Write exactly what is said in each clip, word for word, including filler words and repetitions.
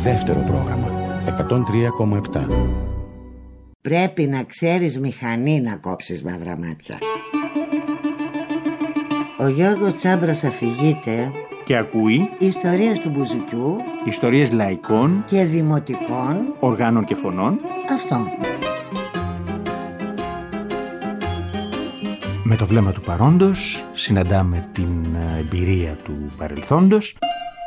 Δεύτερο πρόγραμμα εκατόν τρία κόμμα επτά. Πρέπει να ξέρεις μηχανή να κόψεις μαύρα μάτια. Ο Γιώργος Τσάμπρας αφηγείται και ακούει ιστορίες του μπουζουκιού, ιστορίες λαϊκών και δημοτικών οργάνων και φωνών. Αυτό. Με το βλέμμα του παρόντος συναντάμε την εμπειρία του παρελθόντος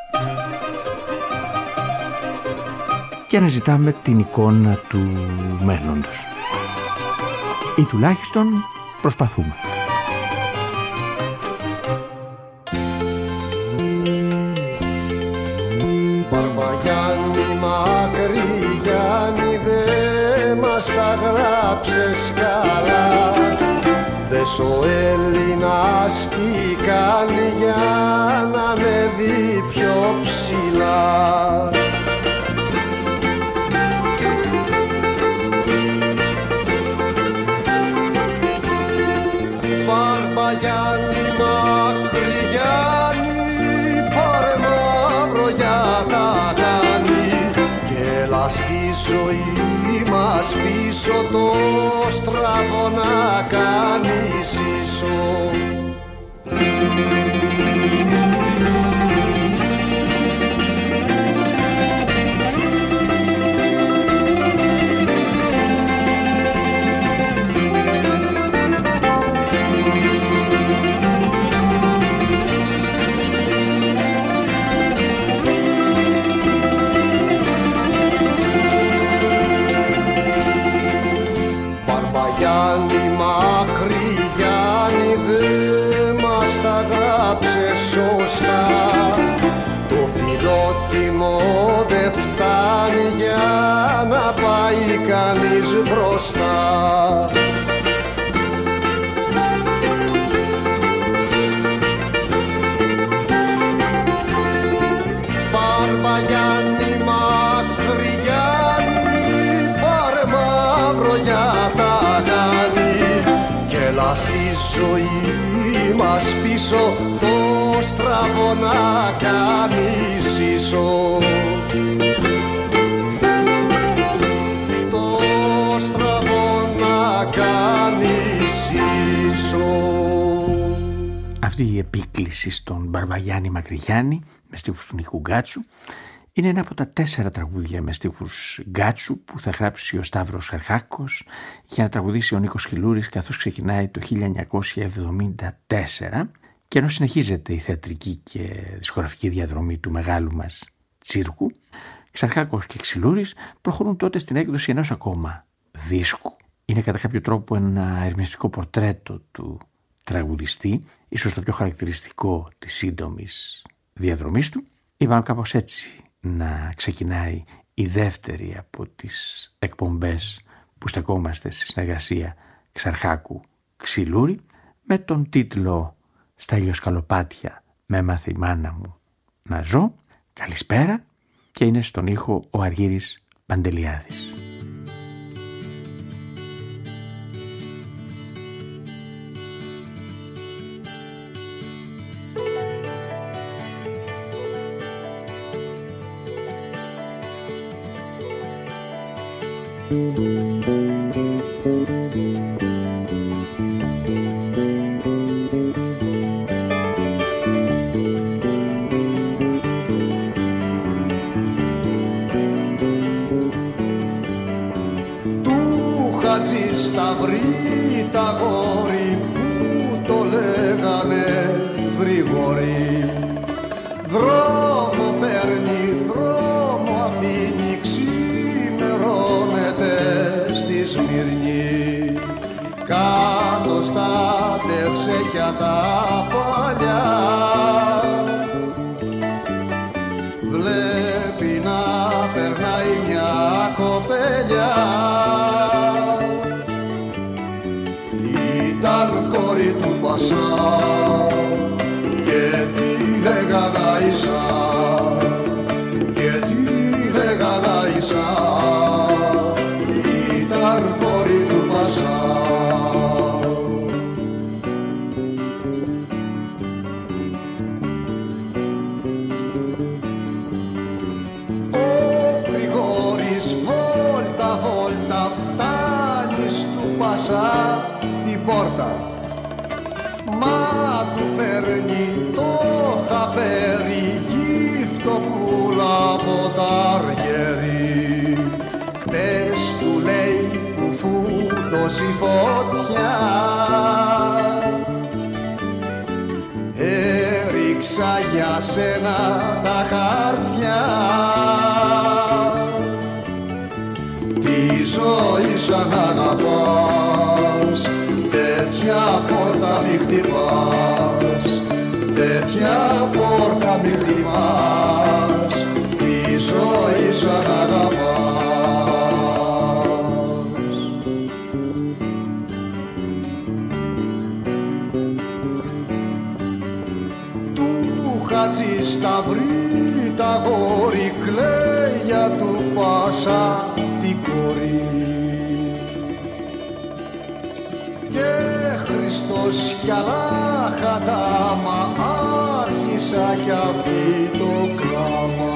και αναζητάμε την εικόνα του μέλλοντος. Ή τουλάχιστον προσπαθούμε. Μπαρμπαγιάννη μακρυγιάννη, δε μας τα γράψες καλά. Δες ο Έλληνας τι κάνει για να ανέβει πιο ψηλά. Μπαρμπαγιάννη μακρυγιάννη, πάρε μαύρο για τα γάνη και έλα στη ζωή μας πίσω το στραβό να κάνεις ίσο. Γιάννη μακρυγιάννη, δε μας τα γράψε σωστά. Το φιλότιμο δε φτάνει για να πάει κανείς μπροστά. Μπαρμπαγιάννη μακρυγιάννη, πάρε μαύρο για τα έλα στη ζωή μας πίσω το στραβό να κάνεις ίσο. Το στραβό να κάνεις ίσο. Αυτή η επίκληση στον Μπαρμπαγιάννη Μακρυγιάννη με στίχους του Νίκου Γκάτσου είναι ένα από τα τέσσερα τραγούδια με στίχους Γκάτσου που θα γράψει ο Σταύρος Καρχάκος για να τραγουδήσει ο Νίκος Χιλούρης, καθώς ξεκινάει το χίλια εννιακόσια εβδομήντα τέσσερα, και ενώ συνεχίζεται η θεατρική και δισκογραφική διαδρομή του μεγάλου μας τσίρκου, Ξαρχάκος και Ξυλούρης προχωρούν τότε στην έκδοση ενός ακόμα δίσκου. Είναι κατά κάποιο τρόπο ένα ερμηνευτικό πορτρέτο του τραγουδιστή, ίσως το πιο χαρακτηριστικό της σύντομης διαδρομής του. Είπαμε κάπως έτσι να ξεκινάει η δεύτερη από τις εκπομπές που στεκόμαστε στη συνεργασία Ξαρχάκου Ξυλούρη, με τον τίτλο «Στα ηλιοσκαλοπάτια με έμαθε η μάνα μου να ζω». Καλησπέρα, και είναι στον ήχο ο Αργύρης Παντελιάδης. Σταυρί τα γόρι που το λέγανε γρηγορή, δρόμο παίρνει, δρόμο αφήνει, ξημερώνεται στη Σμυρνή. Κάτω στα τερσέκια τα παλιά βλέπει να περνάει μια κοπελιά. Ήταν κόρη του Πασά και τη λέγαν Αϊσά, και τη λέγαν Αϊσά. Ήταν κόρη του Πασά. Ο πάσα την πόρτα. Μα του φέρνει το χαπέρι γύφτοπούλα από τα αργέρι. Χτες του λέει που φούντωσε η φωτιά, έριξα για σένα τα χαρτιά. Τη ζωή σαν αγαπάς, τέτοια πόρτα μη χτυπάς, τέτοια πόρτα μη χτυπάς, τη ζωή σαν αγαπάς. Του Χατζη Σταυρή τα γόρι κλαίει για του πάσα την κόρη. Και Χριστός κι άλλα χαντάμα άρχισα κι αυτή το κλάμα.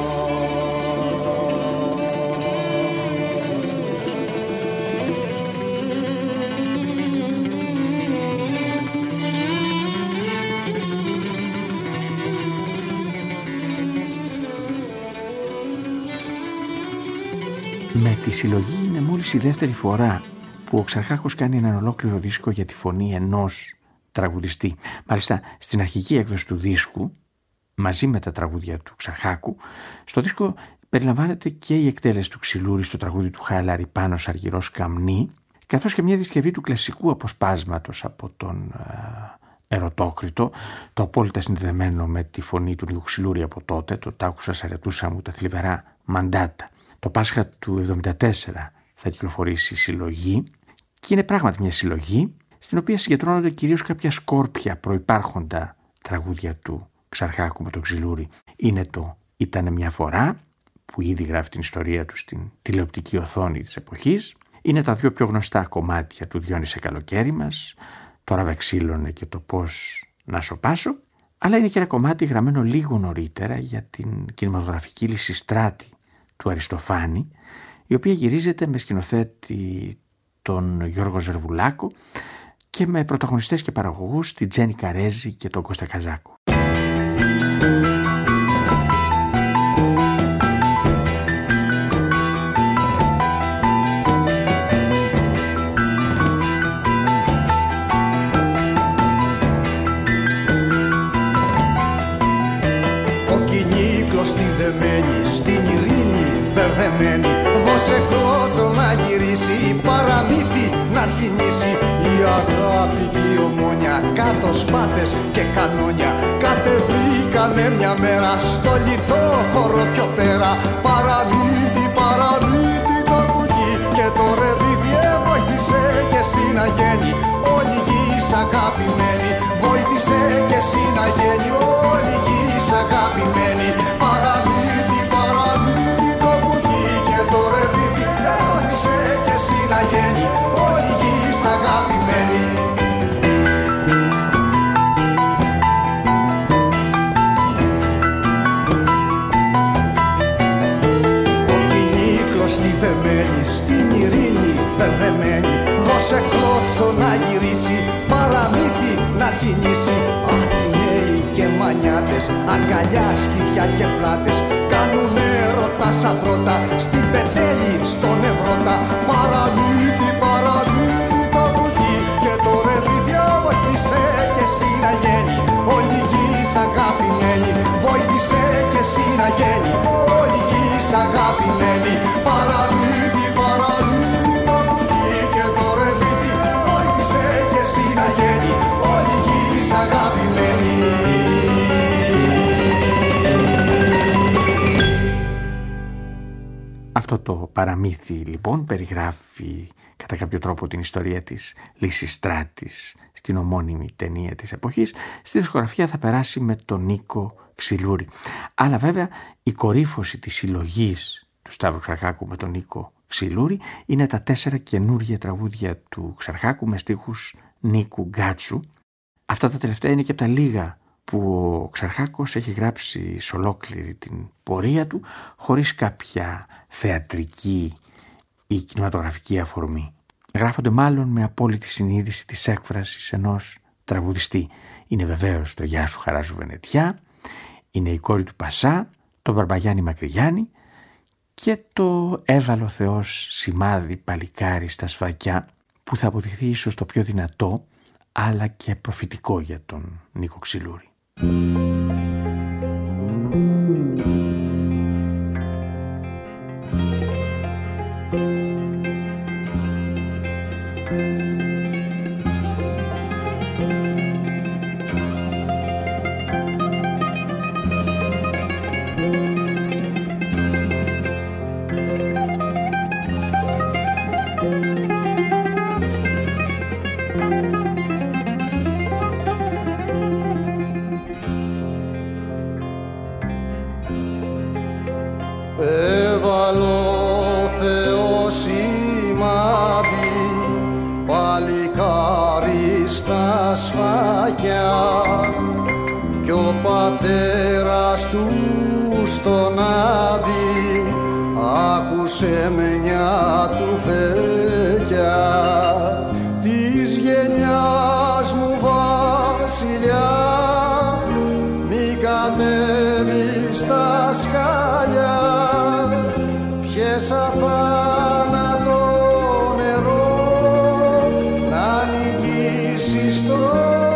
Με τη συλλογή είναι μόλις η δεύτερη φορά που ο Ξαρχάκος κάνει έναν ολόκληρο δίσκο για τη φωνή ενός τραγουδιστή. Μάλιστα, στην αρχική έκδοση του δίσκου, μαζί με τα τραγούδια του Ξαρχάκου, στο δίσκο περιλαμβάνεται και η εκτέλεση του Ξυλούρη στο τραγούδι του Χαλαρή Πάνος Αργυρός Καμνή, καθώς και μια δισκευή του κλασικού αποσπάσματος από τον ε, Ερωτόκριτο, το απόλυτα συνδεδεμένο με τη φωνή του Νίκου Ξυλούρη από τότε, το «Τ' άκουσα σαρετούσα μου τα θλιβερά μαντάτα». Το Πάσχα του εβδομήντα τέσσερα θα κυκλοφορήσει η συλλογή και είναι πράγματι μια συλλογή στην οποία συγκεντρώνονται κυρίως κάποια σκόρπια προϋπάρχοντα τραγούδια του Ξαρχάκου με τον Ξυλούρη. Είναι το «Ήτανε μια φορά» που ήδη γράφει την ιστορία του στην τηλεοπτική οθόνη της εποχής. Είναι τα δύο πιο γνωστά κομμάτια του «Διόνυσε καλοκαίρι μας», «Τώρα βεξίλωνε» και το «Πώς να σωπάσω». Αλλά είναι και ένα κομμάτι γραμμένο λίγο νωρίτερα για την κινηματογραφική Λυσιστράτη του Αριστοφάνη, η οποία γυρίζεται με σκηνοθέτη τον Γιώργο Ζερβουλάκο και με πρωταγωνιστές και παραγωγούς τη Τζέννη Καρέζη και τον Κώστα Καζάκο. Κοκκινή κλωστή δεμένη στην ειρήνη μπερδεμένη, δώσε κλώτσο να γυρίσει, παραμύθι να αρχινήσει. Η αγάπη και η ομόνια, κάτω σπάθες και κανόνια, κατεβήκανε μια μέρα στο λιτόχωρο πιο πέρα. Παραμύθι, παραμύθι το κουκί και το ρεβίδι βοήθησε και εσύ να γίνει όλη γης αγαπημένη. Βοήθησε και εσύ να γίνει όλη γης αγαπημένη. Παραμύθι, παραμύθι το κουκί και το ρεβίδι βοήθησε και εσύ να γίνει όλη γης αγαπημένη. Κοκκινή κλωστή δεμένη στην ειρήνη μπερδεμένη, δώσε κλώτσο να γυρίσει, παραμύθι να αρχινήσει. Ατινέοι και μανιάτες, αγκαλιά, στήθια και πλάτες, κάνουνε ρωτά σαν πρώτα, στην πετέλη, στον ευρώτα. Παραμύθι, παραμύθι το κουκί και το ρεβίδι βοήθησε και εσύ να γίνει όλη γης αγαπημένη. Βοήθησε και εσύ να γίνει όλη γης αγαπημένη. Παραμύθι, παραμύθι το κουκί και το ρεβίδι βοήθησε και εσύ να γίνει όλη γης αγαπημένη. Αυτό το παραμύθι λοιπόν περιγράφει κατά κάποιο τρόπο την ιστορία της Λυσιστράτης στην ομώνυμη ταινία της εποχής. Στη δισκογραφία θα περάσει με τον Νίκο Ξυλούρη. Αλλά βέβαια η κορύφωση της συλλογής του Σταύρου Ξαρχάκου με τον Νίκο Ξυλούρη είναι τα τέσσερα καινούργια τραγούδια του Ξαρχάκου με στίχους Νίκου Γκάτσου. Αυτά τα τελευταία είναι και από τα λίγα που ο Ξαρχάκος έχει γράψει σε ολόκληρη την πορεία του χωρίς κάποια θεατρική ή κινηματογραφική αφορμή. γράφονται μάλλον με απόλυτη συνείδηση της έκφρασης ενός τραγουδιστή. Είναι βεβαίως το «Γεια σου χαράζου Βενετιά», είναι η κόρη του Πασά, το Μπαρμπαγιάννη Μακρυγιάννη και το «Έβαλε ο Θεός σημάδι παλικάρι στα σφακιά», που θα αποδειχθεί ίσως το πιο δυνατό αλλά και προφητικό για τον Νίκο Ξυλούρη. Κι ο πατέρας του στον Άδη άκουσε μια του φεκιά, της γενιάς μου βασιλιά, μη κατέβεις στα σκαλιά, πιες αθάνατο νερό να νικήσεις το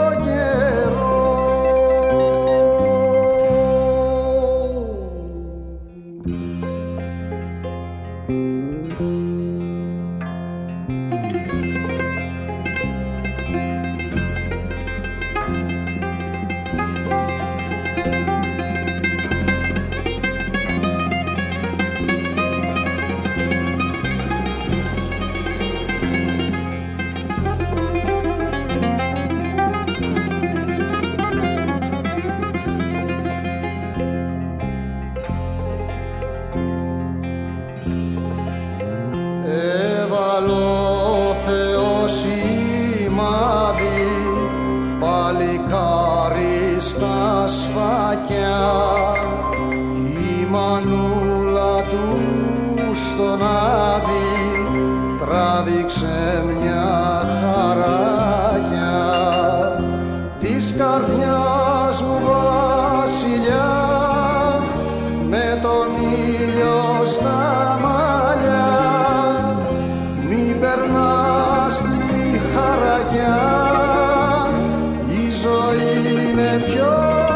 τράβηξε μια χαράκια της καρδιάς μου βασιλιά, με τον ήλιο στα μαλλιά, μη περνάς τη χαρακιά, η ζωή είναι πιο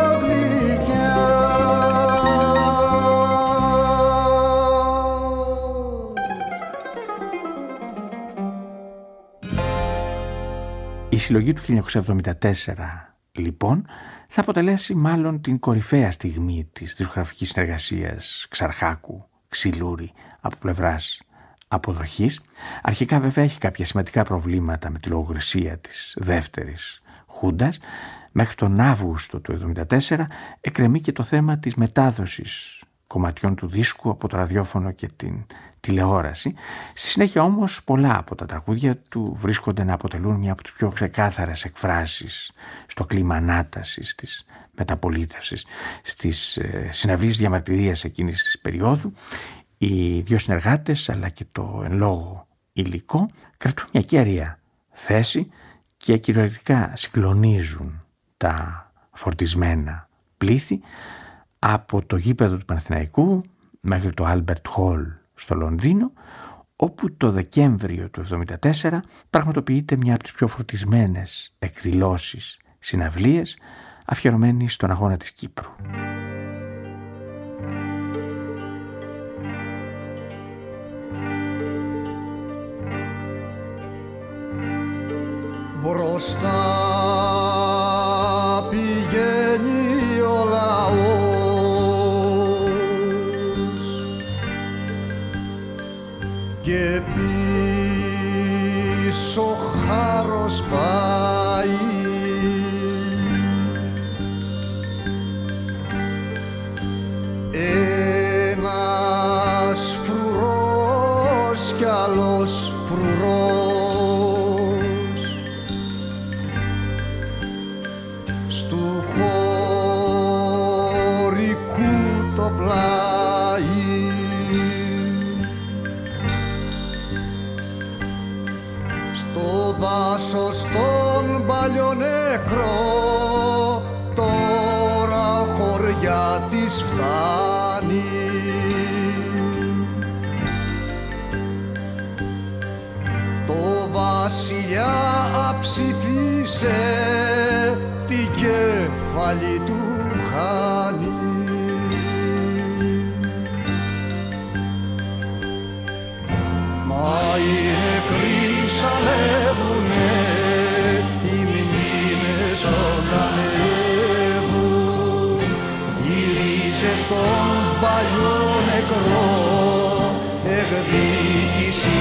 Η συλλογή του χίλια εννιακόσια εβδομήντα τέσσερα, λοιπόν, θα αποτελέσει μάλλον την κορυφαία στιγμή της δισκογραφικής συνεργασίας Ξαρχάκου, Ξυλούρη από πλευράς αποδοχής. Αρχικά βέβαια έχει κάποια σημαντικά προβλήματα με τη λογοκρισία της δεύτερης Χούντας. Μέχρι τον Αύγουστο του εβδομήντα τέσσερα εκκρεμεί και το θέμα της μετάδοσης κομματιών του δίσκου από το ραδιόφωνο και την τηλεόραση. Στη συνέχεια όμως πολλά από τα τραγούδια του βρίσκονται να αποτελούν μια από τις πιο ξεκάθαρες εκφράσεις στο κλίμα ανάτασης της μεταπολίτευσης. Στις ε, συναυλίες διαμαρτυρίας εκείνης της περίοδου οι δύο συνεργάτες αλλά και το εν λόγω υλικό κρατούν μια κέρια θέση και κυριολεκτικά συγκλονίζουν τα φορτισμένα πλήθη από το γήπεδο του Παναθηναϊκού μέχρι το Albert Hall στο Λονδίνο, όπου το Δεκέμβριο του εβδομήντα τέσσερα πραγματοποιείται μια από τις πιο φορτισμένες εκδηλώσεις συναυλίες αφιερωμένη στον αγώνα της Κύπρου. Μπροστά πηγαίνει ο λαός και πίσω χάρος πάει, ένας φρουρός κι άλλος φρουρός νεκρό, τώρα χωριά της φτάνει. Το βασιλιά αψηφίσε, την κέφαλη του χάνει. Μα οι νεκροί σαλεύουνε, οι μνήμες ζωντανεύουν, οι ρίζες των παλιών νεκρών εκδίκηση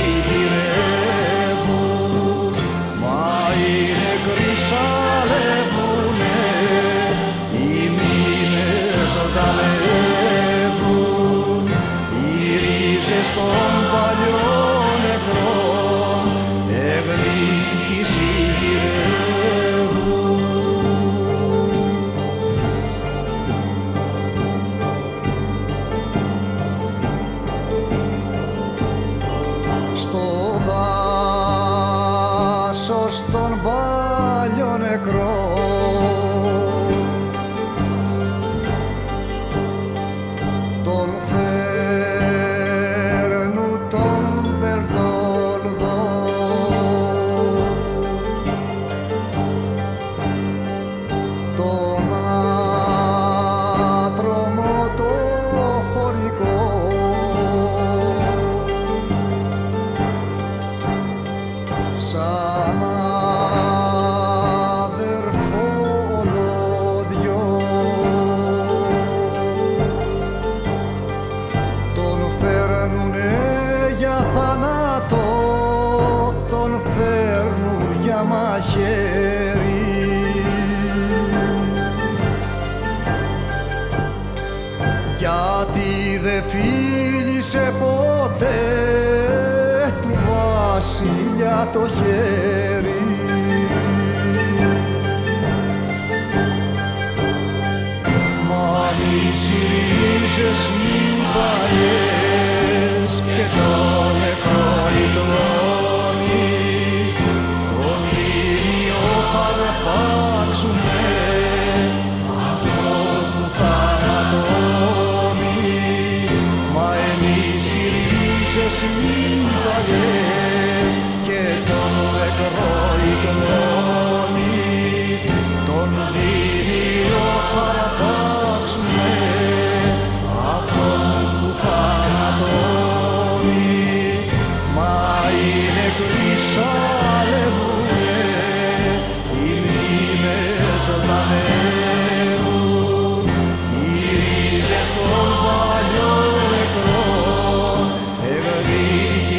γυρεύουν. Μα οι νεκροί σαλεύουνε, οι μνήμες ζωντανεύουν, οι ρίζες των παλιών νεκρών εκδίκηση γυρεύουν. Στο δάσος των παλιών νεκρών τον φέρνουν τον Μπερτόλδο, τον άτρωμο το χωρικό, σαν αδερφό ολόδιο. Τον φέρνουνε για θάνατο, τον φέρνουν για μαχαίρι. Γιατί δε φίλησε ποτέ του βασιλιά το χέρι. Μα οι ρίζες είναι παλιές και το νεκρό υγλώνει, τον ήλιο θα ρεπάξουνε αυτόν που θανατώνει. Μα εμείς οι ρίζες είναι παλιές και τον νεκρό υγλώνει, τον ήλιο θα ρεπάξουνε αυτόν που θανατώνει. Μα οι νεκροί σαλεύουνε, οι μνήμες ζωντανεύουν, οι ρίζες των παλιών νεκρών εκδίκηση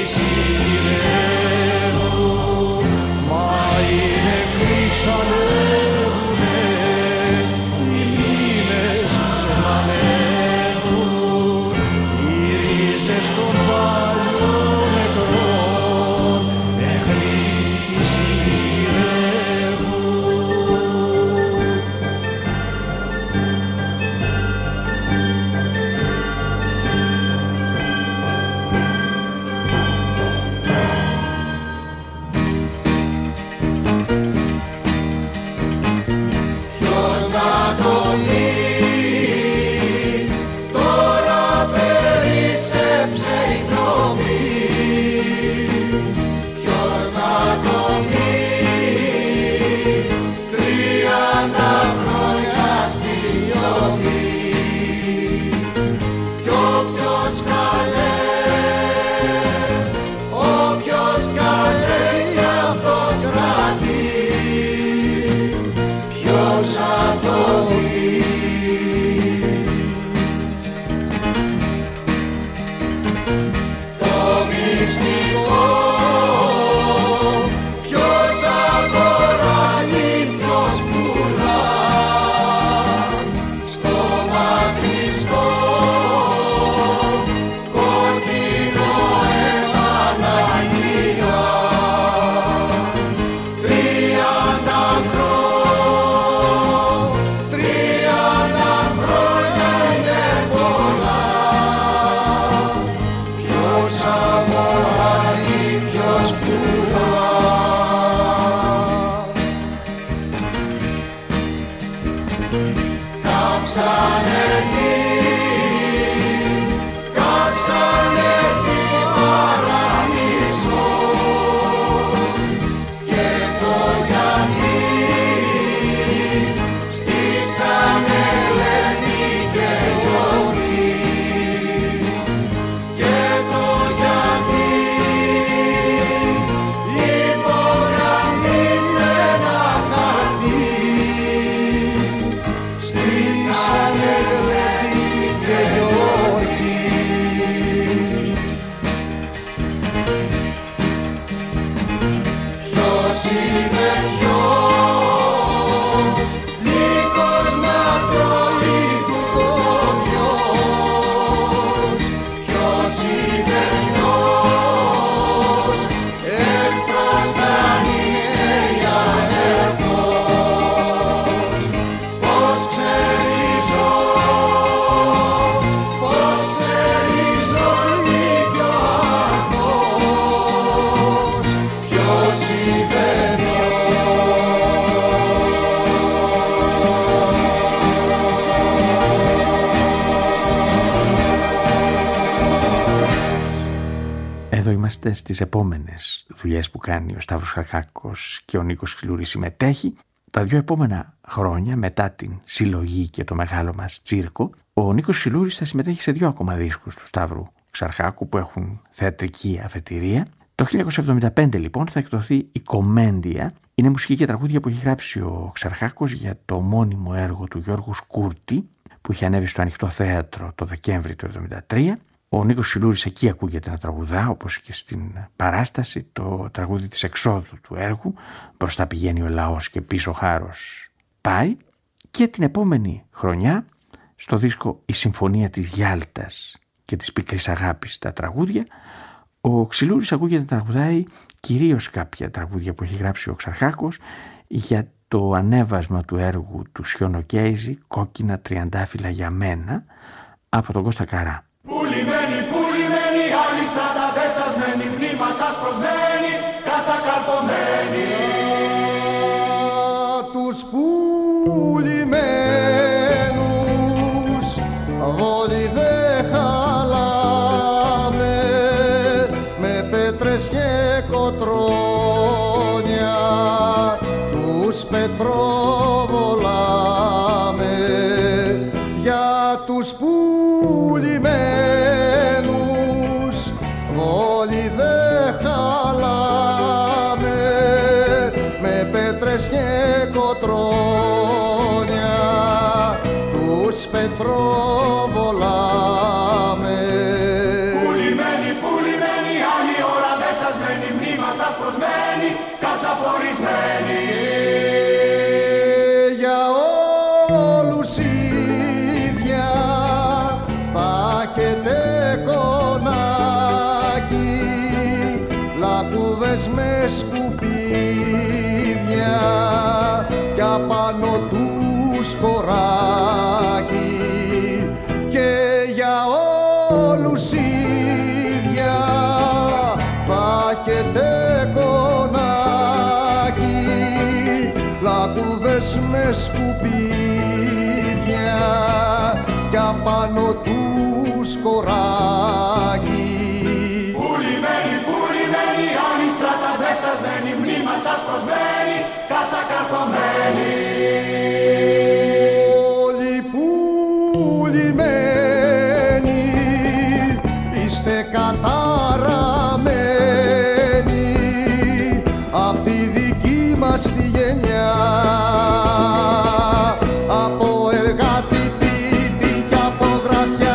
Στις επόμενες δουλειές που κάνει ο Σταύρος Χαρχάκος και ο Νίκος Ξυλούρης συμμετέχει. Τα δύο επόμενα χρόνια, μετά την συλλογή και το μεγάλο μας τσίρκο, ο Νίκος Ξυλούρης θα συμμετέχει σε δύο ακόμα δίσκους του Σταύρου Ξαρχάκου που έχουν θεατρική αφετηρία. Το χίλια εννιακόσια εβδομήντα πέντε λοιπόν θα εκδοθεί η Κομμέντια. Είναι μουσική και τραγούδια που έχει γράψει ο Ξαρχάκος για το μόνιμο έργο του Γιώργου Σκούρτη που είχε ανέβει στο Ανοιχτό Θέατρο το Δεκέμβρη του χίλια εννιακόσια εβδομήντα τρία. Ο Νίκος Ξυλούρης εκεί ακούγεται να τραγουδά, όπως και στην παράσταση, το τραγούδι της εξόδου του έργου «Μπροστά πηγαίνει ο λαός και πίσω ο χάρος πάει». Και την επόμενη χρονιά στο δίσκο «Η Συμφωνία της Γιάλτας και της Πικρής Αγάπης» τα τραγούδια, ο Ξυλούρης ακούγεται να τραγουδάει κυρίως κάποια τραγούδια που έχει γράψει ο Ξαρχάκος για το ανέβασμα του έργου του Σιωνοκέιζη «Κόκκινα τριαντάφυλλα για μένα» από τον Κώστα Καρά. Πουλημένη, πουλημένη, άλλη στράτα δε σας μένει, πνήμα σας προσμένει, κάσα καρφωμένη. Τους πουλημένους βόλοι δε χαλάμε, με πέτρες και κοτρώνια τους πετροβολάμε. Για τους πουλημένους βόλοι δε χαλάμε, με πέτρες και κοτρώνια τους πετροβολάμε. Πουλημένοι, πουλημένοι, άλλη ώρα δε σας μένει, μνήμα σας προσμένει, κασαφορισμένη. Για όλους ίδια θα έχετε κονάκι, λακκούβες με σκουπίδια κι απάνω τους κοράκι. Και για όλους ίδια θα έχετε κονάκι, λακκούβες με σκουπίδια κι απάνω τους κοράκι. Πουλημένη, πουλημένη, άλλη στράτα δε σας μένει, μνήμα σας προσμένει, κάσα καρφωμένη. Όλοι πουλημένοι είστε καταραμένοι απ' τη δική μας τη γενιά, από εργάτη, πίτη κι από γραφιά.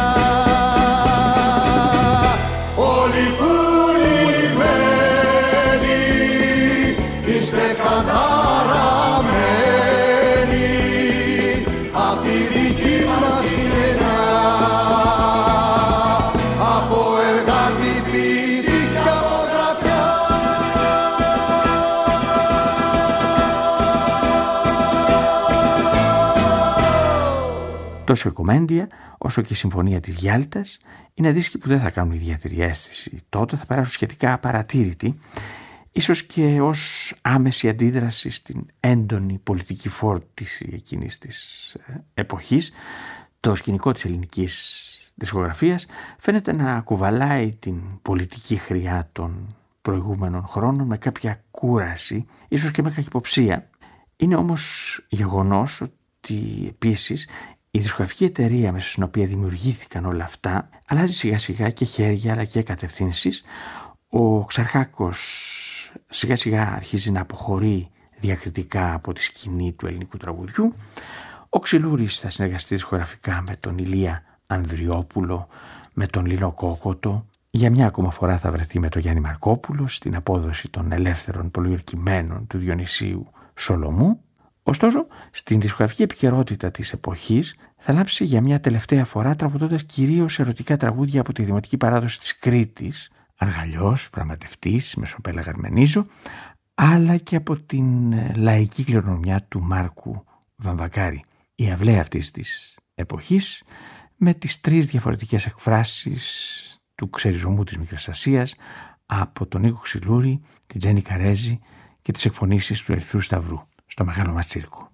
Όλοι πουλημένοι είστε καταραμένοι απ' τη δική μας τη γενιά, από εργάτη, πίτη κι από γραφιά. Τόσο η Κομμέντια όσο και η Συμφωνία της Γιάλτας είναι δίσκοι που δεν θα κάνουν ιδιαίτερη αίσθηση. Τότε θα περάσουν σχετικά απαρατήρητοι, ίσως και ως άμεση αντίδραση στην έντονη πολιτική φόρτιση εκείνης της εποχής. Το σκηνικό της ελληνικής δισκογραφίας φαίνεται να κουβαλάει την πολιτική χρειά των προηγούμενων χρόνων με κάποια κούραση, ίσως και με καχυποψία. Είναι όμως γεγονός ότι επίσης η δισκογραφική εταιρεία μέσα στην οποία δημιουργήθηκαν όλα αυτά αλλάζει σιγά σιγά και χέρια αλλά και κατευθύνσεις. Ο Ξαρχάκος σιγά σιγά αρχίζει να αποχωρεί διακριτικά από τη σκηνή του ελληνικού τραγουδιού. Ο Ξυλούρης θα συνεργαστεί δισκογραφικά με τον Ηλία Ανδριόπουλο, με τον Λίνο Κόκοτο. Για μια ακόμα φορά θα βρεθεί με τον Γιάννη Μαρκόπουλο στην απόδοση των ελεύθερων πολιορκημένων του Διονυσίου Σολομού. Ωστόσο, στην δισκογραφική επικαιρότητα της εποχής θα λάψει για μια τελευταία φορά τραγουδώντας κυρίως ερωτικά τραγούδια από τη δημοτική παράδοση της Κρήτης, Αργαλιός, Πραγματευτής, Μεσοπέλαγα Αρμενίζο, αλλά και από την λαϊκή κληρονομιά του Μάρκου Βαμβακάρη. Η αυλαία αυτής της εποχής με τις τρεις διαφορετικές εκφράσεις του ξεριζωμού της Μικράς Ασίας από τον Νίκο Ξυλούρη, την Τζέννη Καρέζη και τις εκφωνήσεις του Ερυθρού Σταυρού στο Μεγάλο μας Τσίρκο.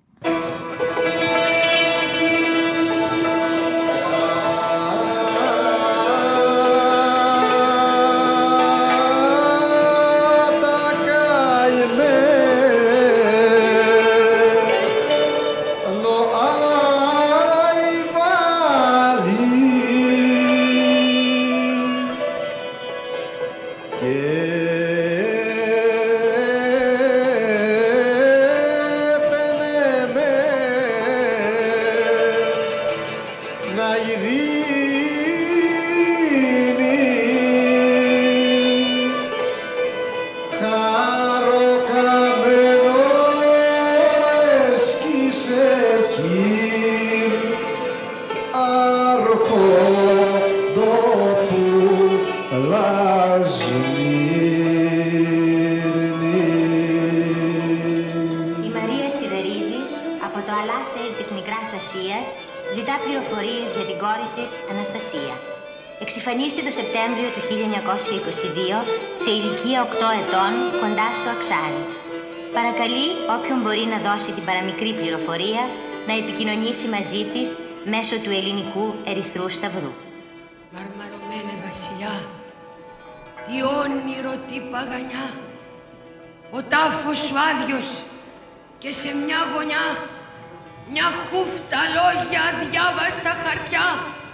Εξυφανίστη το Σεπτέμβριο του χίλια εννιακόσια είκοσι δύο σε ηλικία οκτώ ετών κοντά στο Αξάρι. Παρακαλεί όποιον μπορεί να δώσει την παραμικρή πληροφορία να επικοινωνήσει μαζί της μέσω του ελληνικού Ερυθρού Σταυρού. Μαρμαρωμένε βασιλιά, τι όνειρο, τι παγανιά, ο τάφος σου άδειος και σε μια γωνιά μια χούφτα λόγια αδιάβαστα χαρτιά.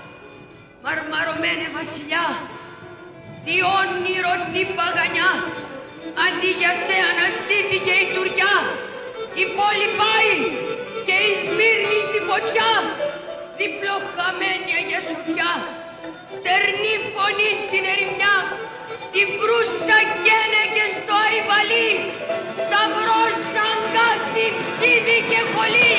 Μαρμαρωμένε βασιλιά, τι όνειρο, τι παγανιά, αντί για σε αναστήθηκε η Τουρκιά, η πόλη πάει και η Σμύρνη στη φωτιά, διπλοχαμένη Αγία Σοφιά, στερνή φωνή στην ερημιά, την προύσα καίνε και στο Αϊβαλί, σταυρός σαν κάτι ξύδι και χολή.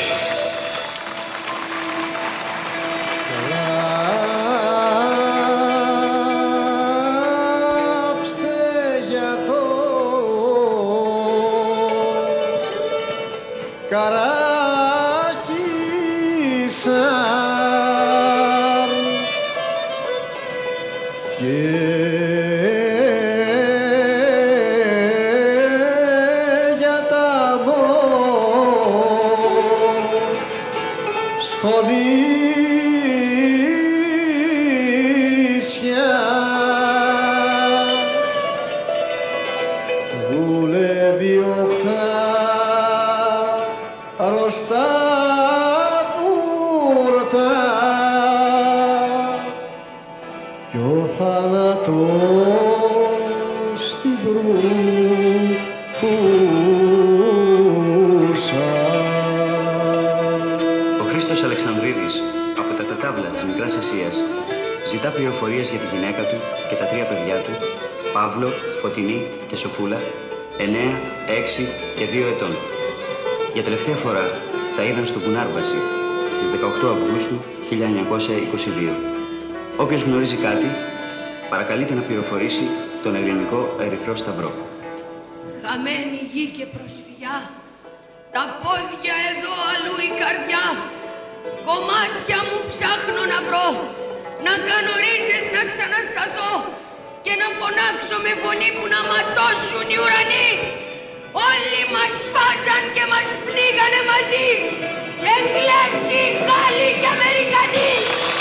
Καράκισαν και για τα σχολίσια δούλευε ο χαροστά κι ο θάνατος στην προύσα. Ο Χρήστος Αλεξανδρίδης από τα Τατάβλα της Μικράς Ασίας ζητά πληροφορίες για τη γυναίκα του και τα τρία παιδιά του, Παύλο, Φωτεινή και Σοφούλα, εννέα, έξι και δύο ετών. Για τελευταία φορά τα είδαν στο Κουνάρμπαση στις δεκαοκτώ Αυγούστου χίλια εννιακόσια είκοσι δύο. Όποιος γνωρίζει κάτι, παρακαλείται να πληροφορήσει τον ελληνικό Ερυθρό Σταυρό. Χαμένη γη και προσφυγιά, τα πόδια εδώ αλλού η καρδιά, κομμάτια μου ψάχνω να βρω, να κάνω ρίζες να ξανασταθώ και να φωνάξω με φωνή που να ματώσουν οι ουρανοί. Όλοι μας σφάζαν και μας πνίγανε μαζί. Εγγλέζοι, Γάλλοι και Αμερικανοί.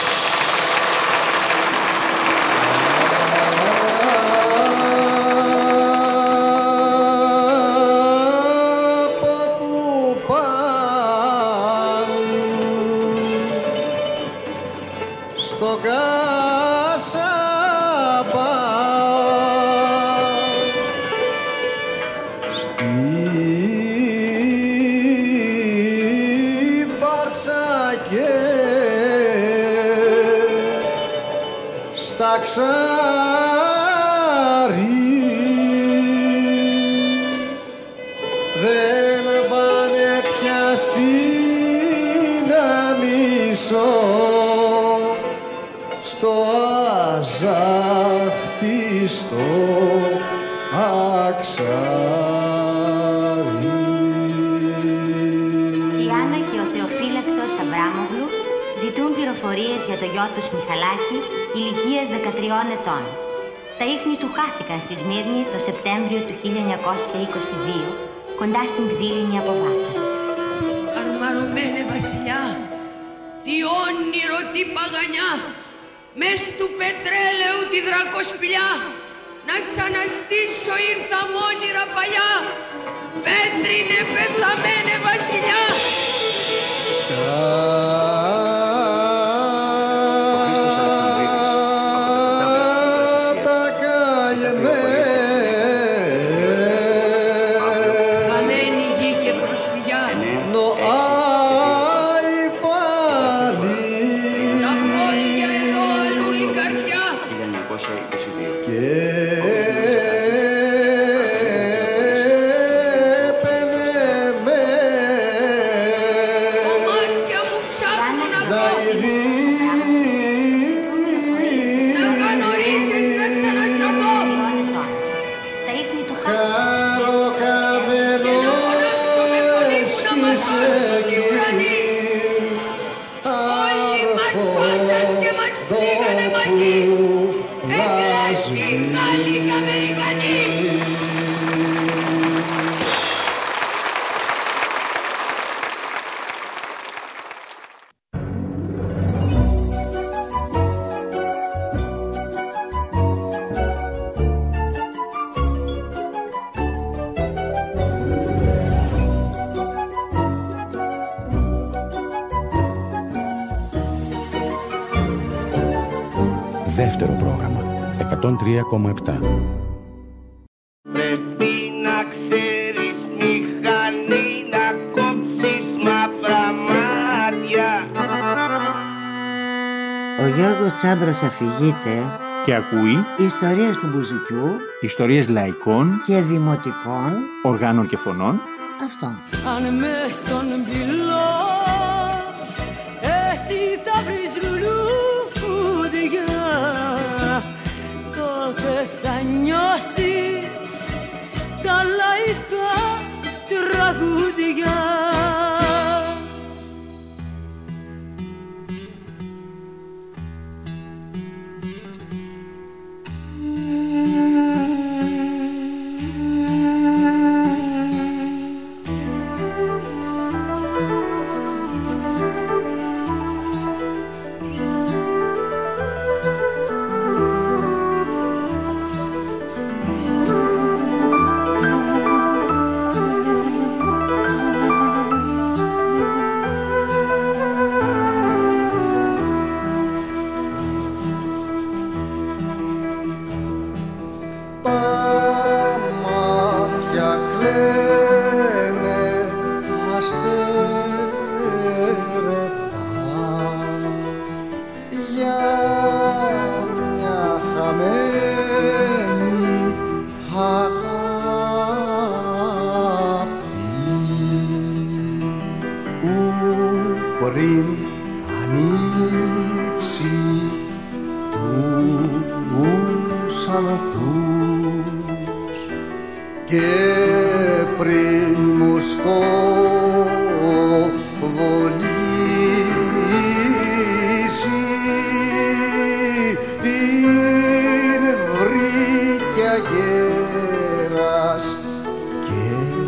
Δεν πάνε πια στην αμισό στο αζάχτιστο αξάρι. Η Άννα και ο Θεοφύλακτος Αβράμογλου ζητούν πληροφορίες για το γιο τους Μιχαλάκη ηλικίας δεκατριών ετών. Τα ίχνη του χάθηκαν στη Σμύρνη το Σεπτέμβριο του χίλια εννιακόσια είκοσι δύο, κοντά στην ξύλινη Αποβάτα. Αρμαρωμένε βασιλιά, τι όνειρο, τι παγανιά, μες του πετρέλαιου τη δρακοσπηλιά, να σ' αναστήσω ήρθα μόνιρα παλιά, πέτρινε πεθαμένε βασιλιά. Δεύτερο πρόγραμμα εκατόν τρία κόμμα επτά. Πρέπει να ξέρεις μηχανή να κόψεις μαύρα μάτια. Ο Γιώργος Τσάμπρας αφηγείται και ακούει ιστορίες του μπουζουκιού, ιστορίες λαϊκών και δημοτικών οργάνων και φωνών. Αυτό. Αν μες στον πυλό εσύ θα βρεις λουλούδια, τότε θα νιώσεις τα λαϊκά τραγούδια. Αγέρας και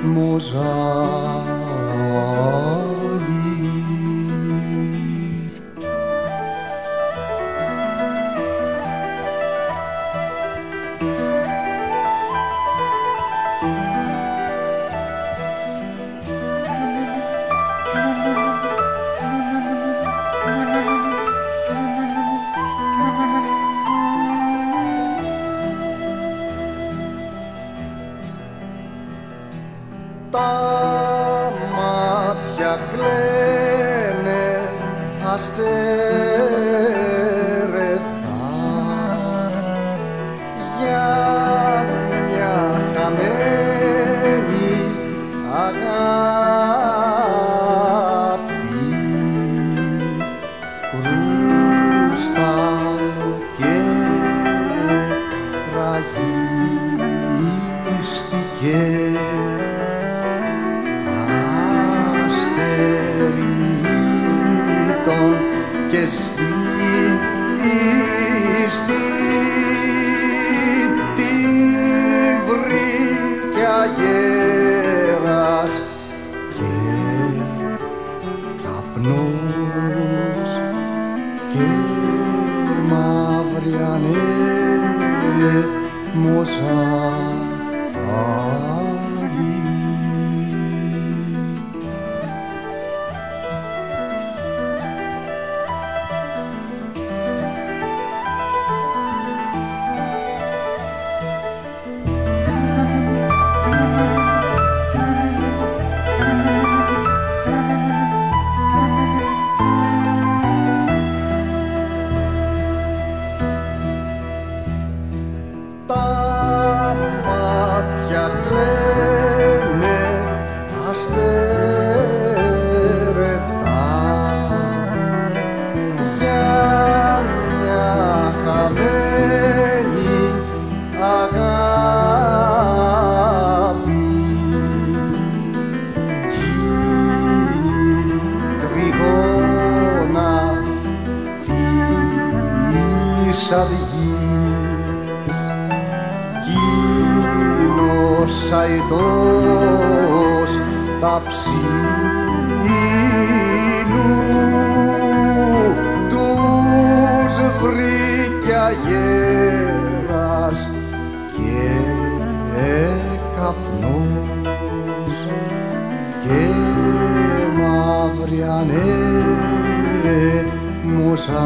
μοζάλι. Αστερευτά για μια χαμένη αγάπη, κρούσταλο και ραγίστηκε αστερίτων και στην τη βρήκε αγέρας και καπνός και μαύρη ανέμοσα. Αυγής κείνος αητός τα ψήνου τους βρήκε αγέρας και καπνός και μαύρη ανέμοσα.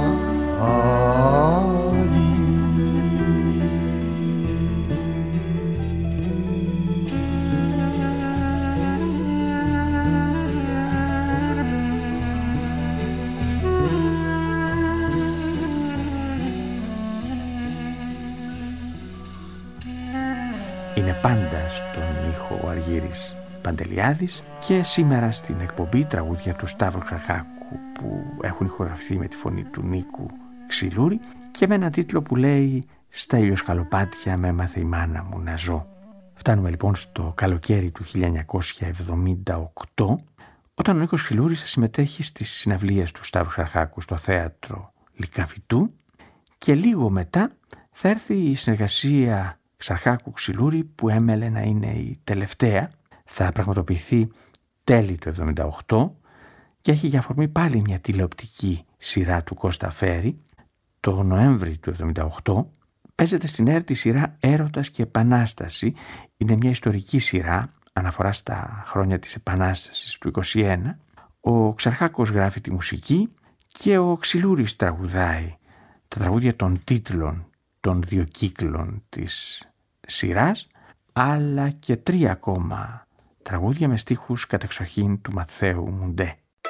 Είναι πάντα στον ήχο ο Αργύρης Παντελιάδης και σήμερα στην εκπομπή τραγούδια του Σταύρου Ξαρχάκου που έχουν ηχογραφηθεί με τη φωνή του Νίκου Ξυλούρη και με έναν τίτλο που λέει «Στα ηλιοσκαλοπάτια με έμαθε η μάνα μου να ζω». Φτάνουμε λοιπόν στο καλοκαίρι του χίλια εννιακόσια εβδομήντα οκτώ, όταν ο Νίκος Ξυλούρης θα συμμετέχει στις συναυλίες του Σταύρου Ξαρχάκου στο θέατρο Λυκαβητού και λίγο μετά θα έρθει η συνεργασία Ξαρχάκου Ξυλούρη που έμελε να είναι η τελευταία. Θα πραγματοποιηθεί τέλη του εβδομήντα οκτώ και έχει για αφορμή πάλι μια τηλεοπτική σειρά του Κώστα Φέρη. Το Νοέμβρη του εβδομήντα οκτώ παίζεται στην ΕΡΤ η σειρά «Έρωτας και Επανάσταση». Είναι μια ιστορική σειρά, αναφορά στα χρόνια της Επανάστασης του είκοσι ένα. Ο Ξαρχάκος γράφει τη μουσική και ο Ξυλούρης τραγουδάει τα τραγούδια των τίτλων των δύο κύκλων της σειράς, αλλά και τρία ακόμα τραγούδια με στίχους κατεξοχήν του Μαθαίου Μουντέ.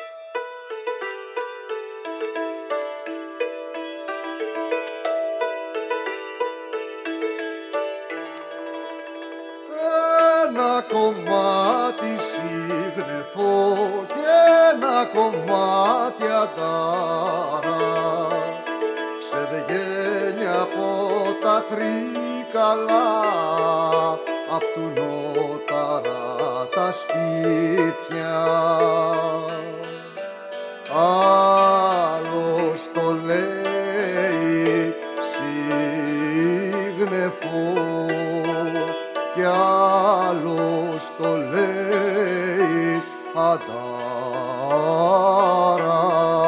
Ένα κομμάτι σύγχρεφο και ένα κομμάτι αντάρα ξεβγαίνει από τα τρίκαλα απ' του νόταρα τα σπίτια. Άλλος το λέει σύγχρεφο κι άλλος το λέει αντάρα.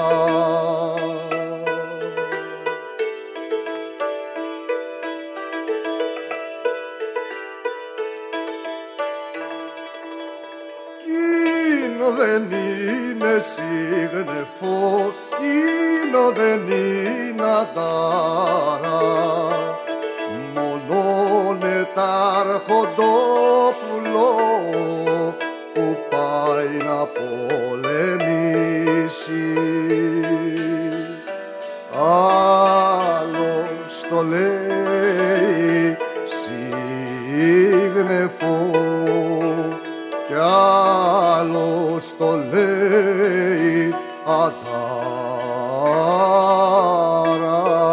Κίνο δεν είναι σύγνεφο, κίνο δεν είναι αντάρα, μονόνε τ' αρχοντόπουλο που πάει να πολεμήσει. Άλλος το λέει σύγνεφο κι άλλος το λέει αντάρα.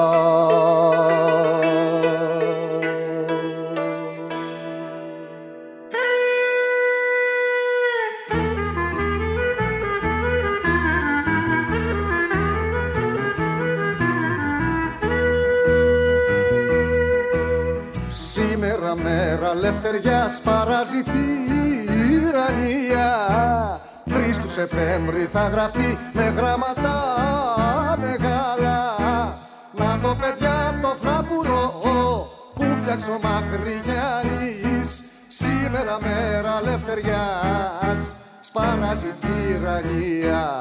Σήμερα μέρα λευτεριάς παράζει τυραννία. Τρεις του Σεπτέμβρη θα γραφτεί με γράμματα μεγάλα. Να το παιδιά το φλαμπουρό που φτιάξω Μακρυγιάννης. Σήμερα μέρα λευτεριάς σπαράζει τυραννία.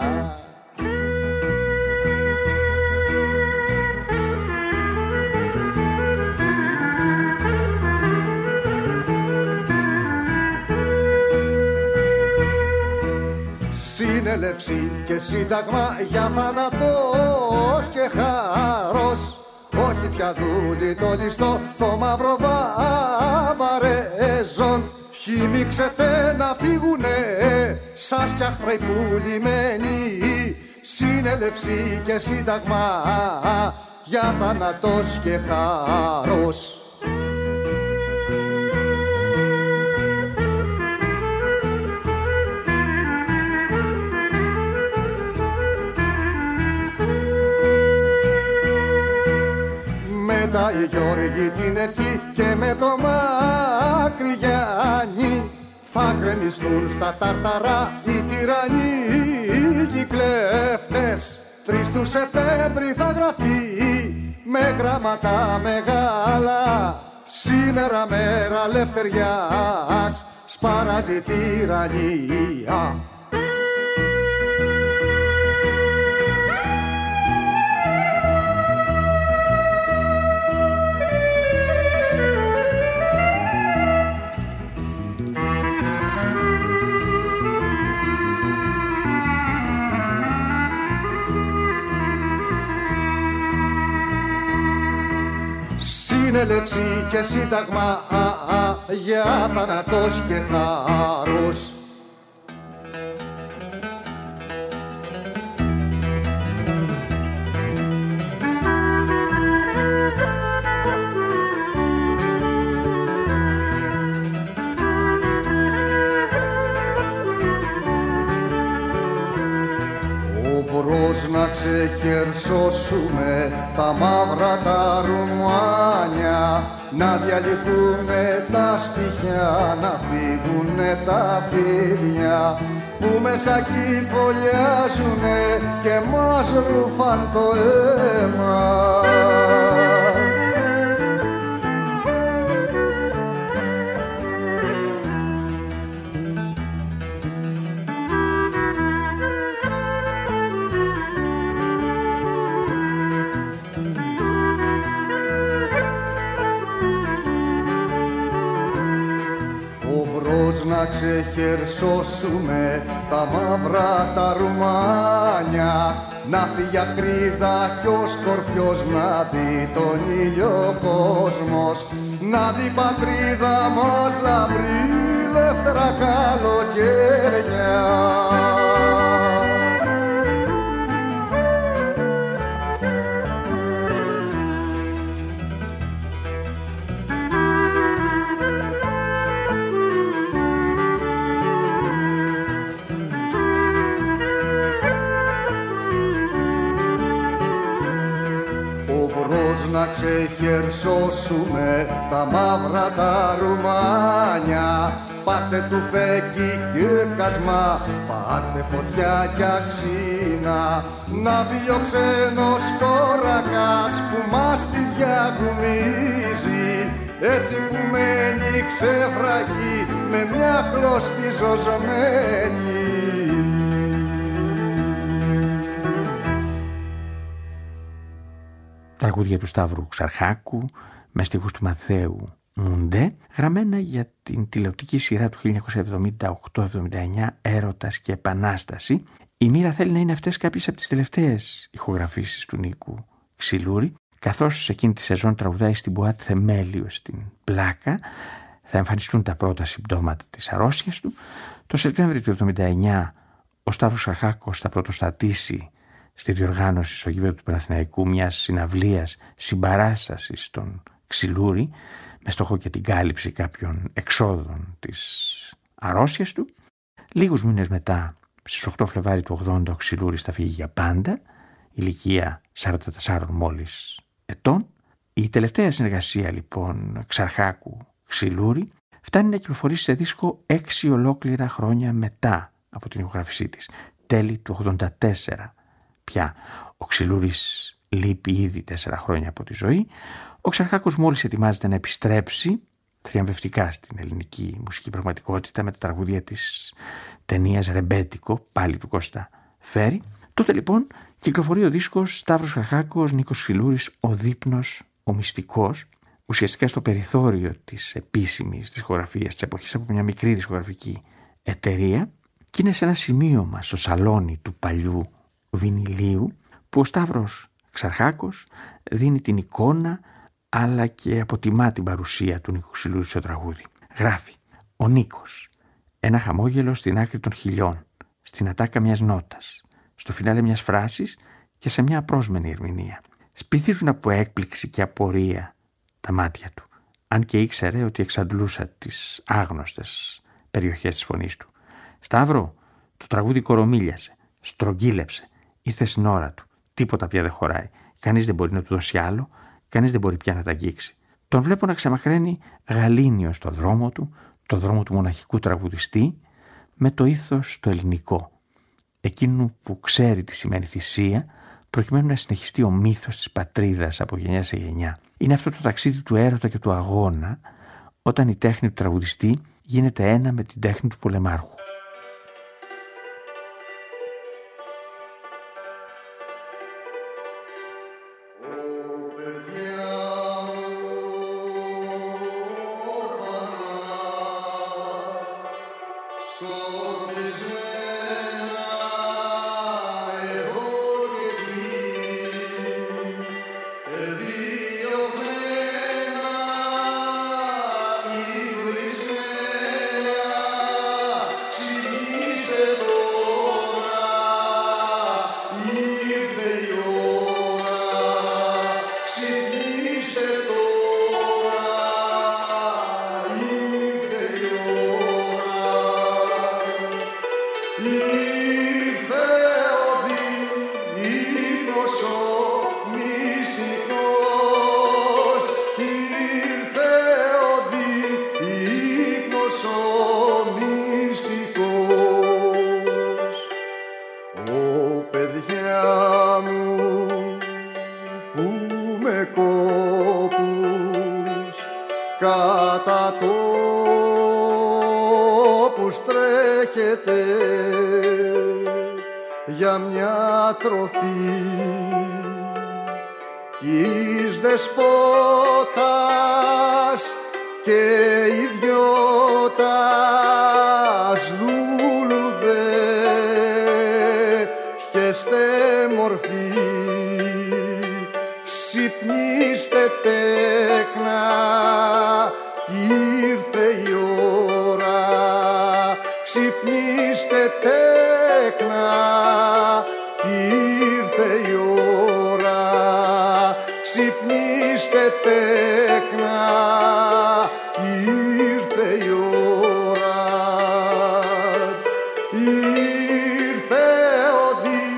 Συνέλευση και σύνταγμα για θάνατος και χάρος. Όχι πια δούλη το ληστό, το μαύρο βαβαρέζον. Ποιοι μίξετε να φύγουνε, σας κι άχτρα πουλημένοι. Συνέλευση και σύνταγμα για θάνατος και χάρος. Τα η Γιώργη την ευχή και με το Μακρυγιάννη θα γκρεμιστούν στα ταρταρά οι τυραννοί και οι κλέφτες. Τρεις του Σεπτέμβρη θα γραφτεί με γράμματα μεγάλα. Σήμερα μέρα λευτεριάς σπαράζει τυραννία. Συνέλευση και σύνταγμα για θάνατος και χάρος. Πώς να ξεχερσώσουμε τα μαύρα τα ρουμάνια, να διαλυθούνε τα στοιχιά, να φύγουνε τα φίδια που μέσα εκεί φωλιάζουνε και μας ρουφάν το αίμα. Να ξεχερσώσουμε τα μαύρα τα ρουμάνια, να φύγει ακρίδα κι ο σκορπιός να δει τον ήλιο κόσμος, να δει πατρίδα μας λαμπρή λεύτερα καλοκαίρια. Να ξεχερσώσουμε σώσουμε τα μαύρα τα ρουμάνια. Πάρτε του φέκι και κασμά, πάρτε φωτιά κι αξίνα. Να βγει ο ξένος κόρακας που μας τη διακουμίζει, έτσι που μένει ξεφραγή με μια κλώστη ζωσμένη. Τραγούδια του Σταύρου Ξαρχάκου με στίχους του Μαθαίου Μουντέ, γραμμένα για την τηλεοπτική σειρά του χίλια εννιακόσια εβδομήντα οκτώ εβδομήντα εννιά «Έρωτας και Επανάσταση». Η μοίρα θέλει να είναι αυτές κάποιες από τις τελευταίες ηχογραφήσεις του Νίκου Ξυλούρη, καθώς σε εκείνη τη σεζόν τραγουδάει στην Μποάτ Θεμέλιο στην Πλάκα. Θα εμφανιστούν τα πρώτα συμπτώματα της αρρώστιας του. Το Σεπτέμβριο του εβδομήντα εννιά ο Σταύρος Ξαρχάκος θα πρωτοστατήσει στη διοργάνωση στο γήπεδο του Παναθηναϊκού μιας συναυλίας συμπαράστασης στον Ξυλούρη, με στόχο και την κάλυψη κάποιων εξόδων της αρρώστιας του. Λίγους μήνες μετά, στις οκτώ Φλεβάρι του ογδόντα, ο Ξυλούρης θα φύγει για πάντα, ηλικία σαράντα τεσσάρων μόλις ετών. Η τελευταία συνεργασία λοιπόν Ξαρχάκου Ξυλούρη φτάνει να κυκλοφορήσει σε δίσκο έξι ολόκληρα χρόνια μετά από την ηχογράφησή της, τέλη του ογδόντα τέσσερα. Πια ο Ξυλούρης λείπει ήδη τέσσερα χρόνια από τη ζωή. Ο Ξαρχάκος μόλις ετοιμάζεται να επιστρέψει θριαμβευτικά στην ελληνική μουσική πραγματικότητα με τα τραγούδια της ταινίας Ρεμπέτικο, πάλι του Κώστα Φέρη. Τότε λοιπόν κυκλοφορεί ο δίσκος Σταύρος Ξαρχάκος, Νίκος Ξυλούρης, ο δείπνος, ο μυστικός, ουσιαστικά στο περιθώριο της επίσημης δισκογραφίας της εποχής από μια μικρή δισκογραφική εταιρεία, και είναι σε ένα σημείωμα στο σαλόνι του παλιού βινιλίου που ο Σταύρος Ξαρχάκος δίνει την εικόνα αλλά και αποτιμά την παρουσία του Νίκου Ξυλούρη στο τραγούδι. Γράφει: «Ο Νίκος, ένα χαμόγελο στην άκρη των χιλιών, στην ατάκα μιας νότας, στο φινάλε μιας φράσης και σε μια απρόσμενη ερμηνεία. Σπιθίζουν από έκπληξη και απορία τα μάτια του, αν και ήξερε ότι εξαντλούσα τις άγνωστες περιοχές της φωνής του. Σταύρο, το τραγούδι κορομίλιασε, στρογγύλεψε, ήρθε στην ώρα του, τίποτα πια δεν χωράει, κανείς δεν μπορεί να του δώσει άλλο, κανείς δεν μπορεί πια να τα αγγίξει. Τον βλέπω να ξεμαχραίνει γαλήνιο στο δρόμο του, το δρόμο του μοναχικού τραγουδιστή, με το ήθος το ελληνικό, εκείνου που ξέρει τι σημαίνει θυσία, προκειμένου να συνεχιστεί ο μύθος της πατρίδας από γενιά σε γενιά. Είναι αυτό το ταξίδι του έρωτα και του αγώνα, όταν η τέχνη του τραγουδιστή γίνεται ένα με την τέχνη του πολεμάρχου. κατά τόπους τρέχετε για μια τροφή κι εις δεσπότας και ιδιώτας δούλουδε χεστε μορφή ξυπνήστε τέκνα κι ήρθε η ώρα ξυπνήστε τέκνα κι ήρθε η ώρα ξυπνήστε τέκνα κι ήρθε η ώρα ήρθε ο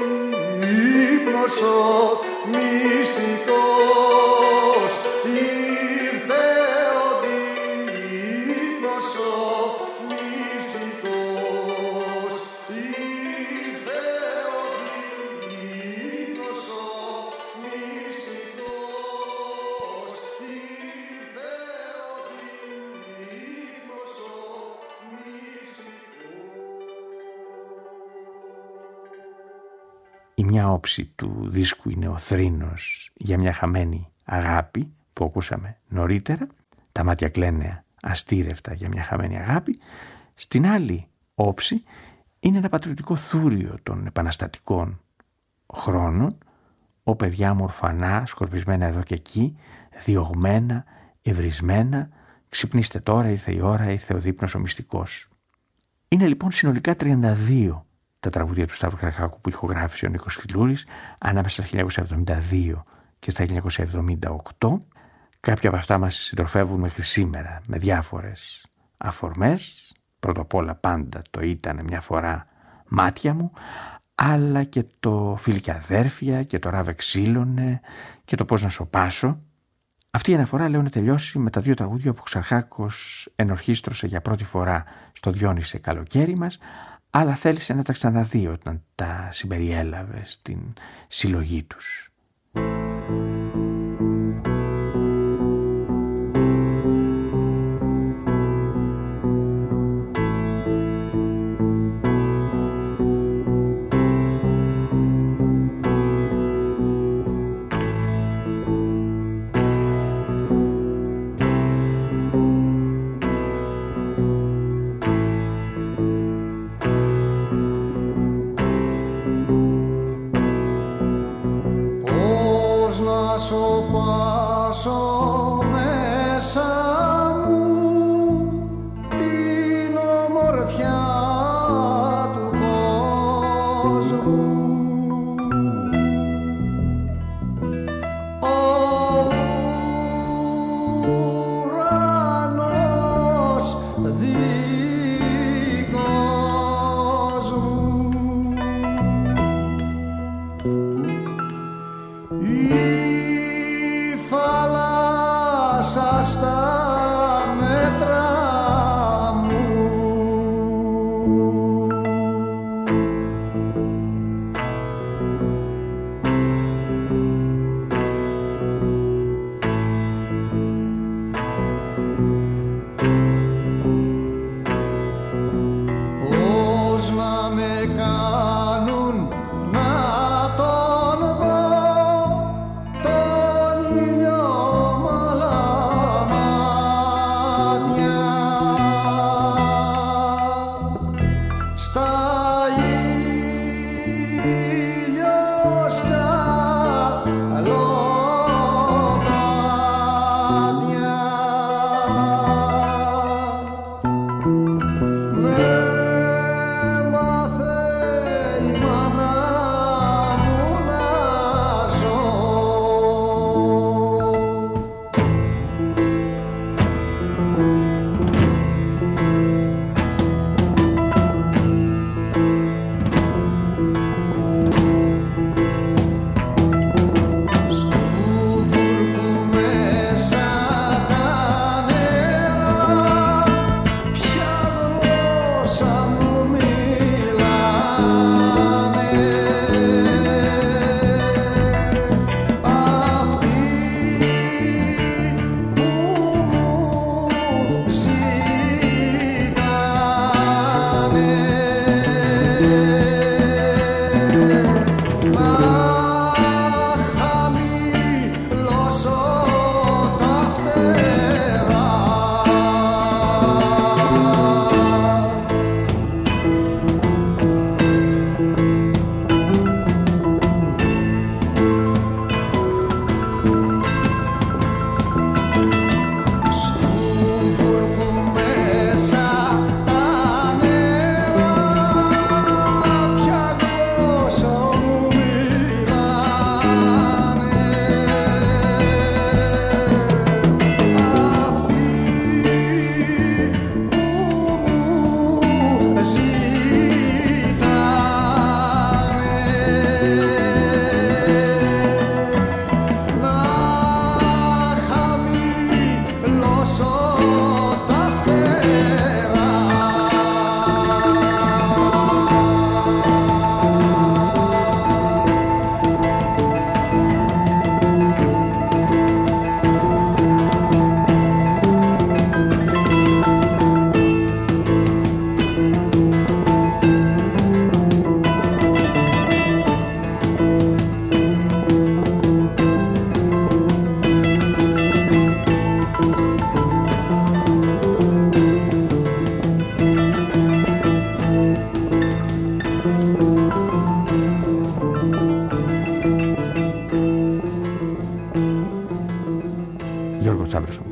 δείπνος ο μυστικός μια όψη του δίσκου είναι ο θρήνος για μια χαμένη αγάπη που ακούσαμε νωρίτερα, τα μάτια κλαίνε αστήρευτα για μια χαμένη αγάπη. Στην άλλη όψη είναι ένα πατριωτικό θούριο των επαναστατικών χρόνων, ο παιδιά μου ορφανά, σκορπισμένα εδώ και εκεί, διωγμένα, ευρισμένα, ξυπνήστε τώρα, ήρθε η ώρα, ήρθε ο δείπνος ο μυστικός. Είναι λοιπόν συνολικά τριάντα δύο τα τραγούδια του Σταύρου Χαρχάκου που ηχογράφησε ο Νίκος Χιλούρης ανάμεσα στα χίλια εννιακόσια εβδομήντα δύο και στα χίλια εννιακόσια εβδομήντα οκτώ. Κάποια από αυτά μας συντροφεύουν μέχρι σήμερα με διάφορες αφορμές. Πρώτα απ' όλα πάντα το ήταν μια φορά μάτια μου, αλλά και το φίλοι και αδέρφια και το ράβε ξύλωνε και το πώς να σωπάσω. Αυτή η αναφορά λέω να τελειώσει με τα δύο τραγούδια που ο Ξαρχάκος ενορχίστρωσε για πρώτη φορά στο Διόνυσε καλοκαίρι μας, αλλά θέλησε να τα ξαναδεί όταν τα συμπεριέλαβε στην συλλογή τους.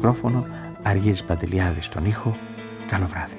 μικρόφωνο, Αργύρης Παντελιάδης στον ήχο. Καλό βράδυ.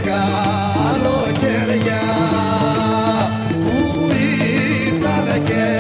Καλοκαίρια που ήταν και